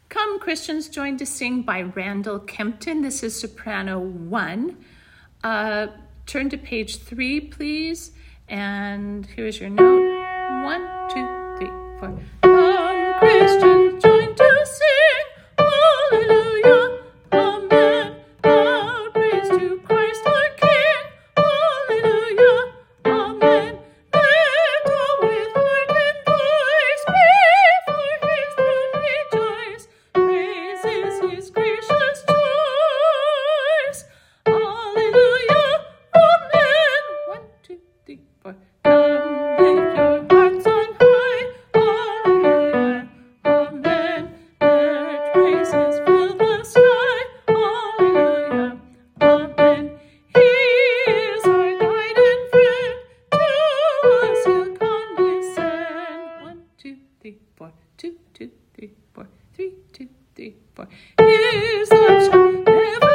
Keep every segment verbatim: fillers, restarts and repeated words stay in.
Come Christians Join to Sing by Randall Kempton. This is soprano one. Uh, turn to page three, please. And here's your note. One, two, three, four. Come Christians join to sing. Hallelujah. Amen. Loud praise to Christ our King. Hallelujah. Amen. Let all with heart and voice before his throne rejoice. Praise is his gracious choice. Hallelujah. Amen. One, two, three, four. Come lift your hearts on high. Hallelujah. Amen. Let praises fill the sky. Hallelujah. Amen. He is our guide and friend. To us he'll condescend. One, two, three, four. Two, two, three, four. Three, two, three, four. His love shall never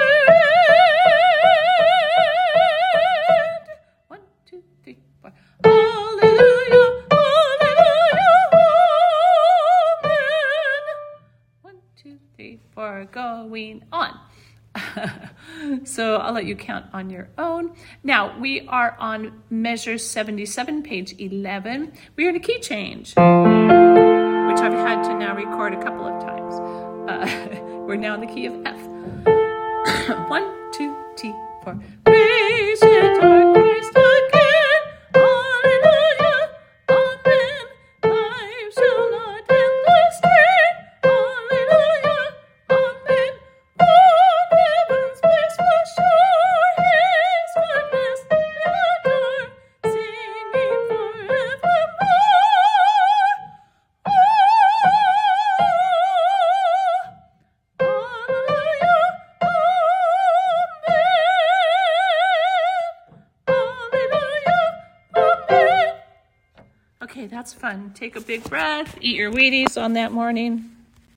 end. One, two, three, four. Hallelujah. Hallelujah. Amen. One, two, three, four. Going on. So I'll let you count on your own. Now we are on measure seventy-seven, page eleven. We are in a key change, which I've had to now record a couple of times. Uh, we're now in the key of F. One, two, three, four. Praise it, our Christ again. Hallelujah. Amen. Life shall not end the strain. Hallelujah. Amen. On heaven's place will show his goodness and adore, singing forevermore. Hallelujah. Okay, that's fun. Take a big breath, eat your Wheaties on that morning.